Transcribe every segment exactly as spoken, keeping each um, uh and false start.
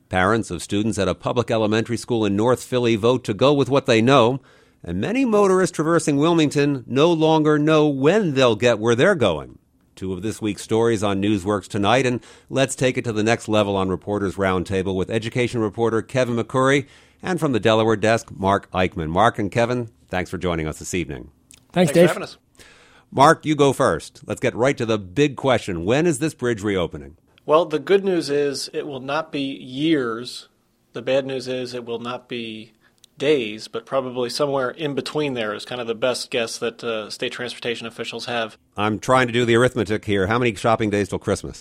Parents of students at a public elementary school in North Philly vote to go with what they know, and many motorists traversing Wilmington no longer know when they'll get where they're going. Two of this week's stories on Newsworks tonight, and let's take it to the next level on Reporters Roundtable with education reporter Kevin McCurry and from the Delaware desk, Mark Eichman. Mark and Kevin, thanks for joining us this evening. Thanks, Thanks Dave. for having us. Mark, you go first. Let's get right to the big question. When is this bridge reopening? Well, the good news is it will not be years. The bad news is it will not be days, but probably somewhere in between there is kind of the best guess that uh, state transportation officials have. I'm trying to do the arithmetic here. How many shopping days till Christmas?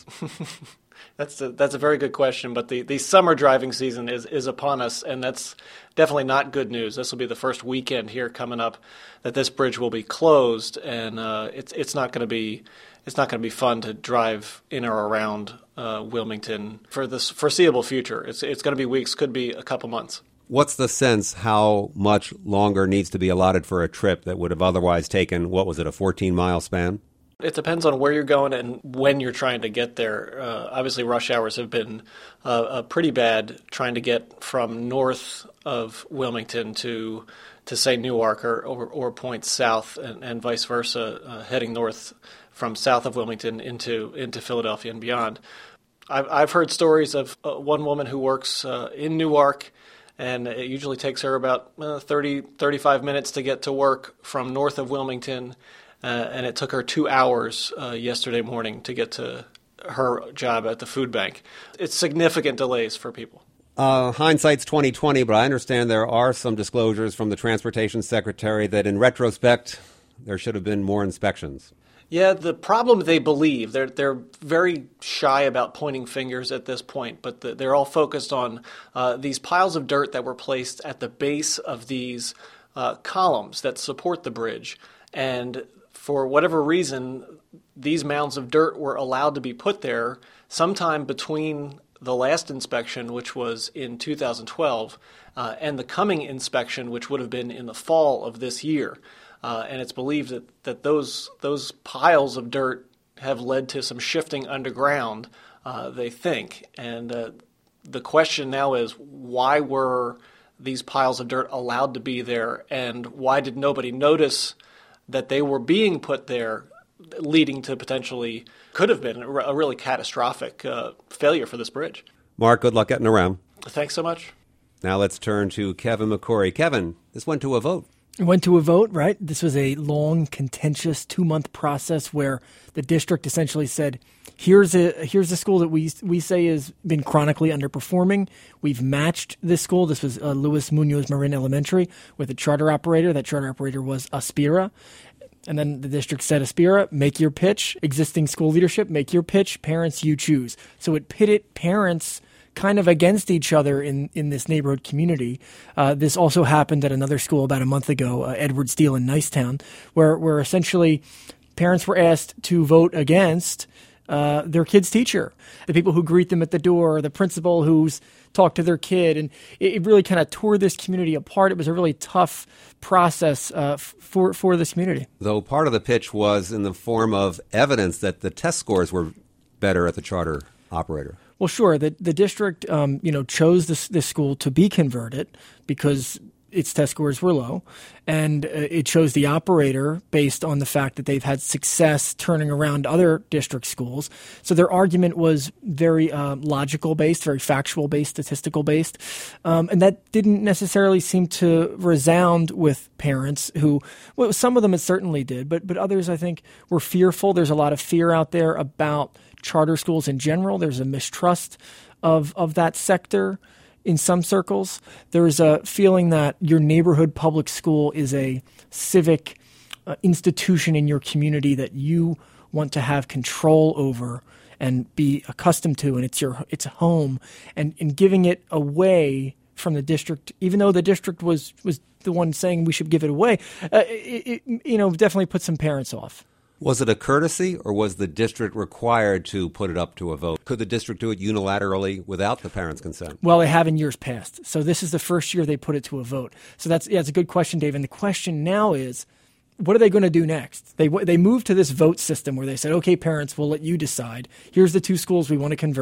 That's a, that's a very good question, but the, the summer driving season is, is upon us, and that's definitely not good news. This will be the first weekend here coming up that this bridge will be closed, and uh, it's it's not going to be it's not going to be fun to drive in or around uh, Wilmington for this foreseeable future. It's it's going to be weeks, could be a couple months. What's the sense how much longer needs to be allotted for a trip that would have otherwise taken, what was it, a fourteen-mile span? It depends on where you're going and when you're trying to get there. Uh, obviously, rush hours have been uh, uh, pretty bad trying to get from north of Wilmington to, to say, Newark or, or, or points south and, and vice versa, uh, heading north from south of Wilmington into, into Philadelphia and beyond. I've, I've heard stories of uh, one woman who works uh, in Newark, and it usually takes her about uh, thirty, thirty-five minutes to get to work from north of Wilmington. Uh, and it took her two hours uh, yesterday morning to get to her job at the food bank. It's significant delays for people. Uh, hindsight's twenty twenty, but I understand there are some disclosures from the Transportation Secretary that in retrospect there should have been more inspections. Yeah, the problem they believe, they're they're very shy about pointing fingers at this point, but the, they're all focused on uh, these piles of dirt that were placed at the base of these uh, columns that support the bridge. And for whatever reason, these mounds of dirt were allowed to be put there sometime between the last inspection, which was in two thousand twelve, uh, and the coming inspection, which would have been in the fall of this year. Uh, and it's believed that, that those those piles of dirt have led to some shifting underground, uh, they think. And uh, the question now is, why were these piles of dirt allowed to be there, and why did nobody notice that they were being put there, leading to potentially, could have been, a really catastrophic uh, failure for this bridge? Mark, good luck getting around. Thanks so much. Now let's turn to Kevin McCurry. Kevin, this went to a vote. It went to a vote, right? This was a long, contentious two-month process where the district essentially said, here's a here's a school that we we say has been chronically underperforming. We've matched this school. This was uh, Luis Munoz Marin Elementary with a charter operator. That charter operator was Aspira. And then the district said, Aspira, make your pitch. Existing school leadership, make your pitch. Parents, you choose. So it pitted parents kind of against each other in, in this neighborhood community. Uh, this also happened at another school about a month ago, uh, Edward Steele in Nicetown, where, where essentially parents were asked to vote against uh, their kid's teacher, the people who greet them at the door, the principal who's talked to their kid. And it, it really kind of tore this community apart. It was a really tough process uh, f- for, for this community. Though part of the pitch was in the form of evidence that the test scores were better at the charter operator. Well, sure. The the district, um, you know, chose this this school to be converted because its test scores were low, and uh, it chose the operator based on the fact that they've had success turning around other district schools. So their argument was very uh, logical based, very factual based, statistical based, um, and that didn't necessarily seem to resound with parents who, well, some of them it certainly did, but but others I think were fearful. There's a lot of fear out there about charter schools in general. There's a mistrust of of that sector in some circles. There's a feeling that your neighborhood public school is a civic uh, institution in your community that you want to have control over and be accustomed to, and it's your it's a home. And, and giving it away from the district, even though the district was, was the one saying we should give it away, uh, it, it you know definitely put some parents off. Was it a courtesy, or was the district required to put it up to a vote? Could the district do it unilaterally without the parents' consent? Well, they have in years past. So this is the first year they put it to a vote. So that's yeah, it's a good question, Dave. And the question now is, what are they going to do next? They they moved to this vote system where they said, okay, parents, we'll let you decide. Here's the two schools we want to convert.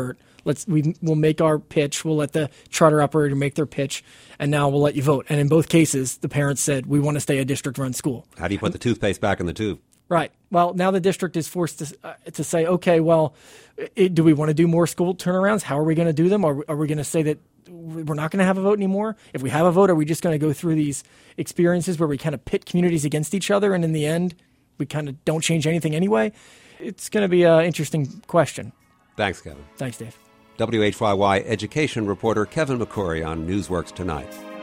let's we we'll make our pitch. We'll let the charter operator make their pitch, and now we'll let you vote. And in both cases, the parents said, we want to stay a district-run school. How do you put the toothpaste back in the tube? Right. Well, now the district is forced to uh, to say, okay, well, it, do we want to do more school turnarounds? How are we going to do them? Are, are we going to say that we're not going to have a vote anymore? If we have a vote, are we just going to go through these experiences where we kind of pit communities against each other, and in the end, we kind of don't change anything anyway? It's going to be an interesting question. Thanks, Kevin. Thanks, Dave. W H Y Y education reporter Kevin McCrory on Newsworks Tonight.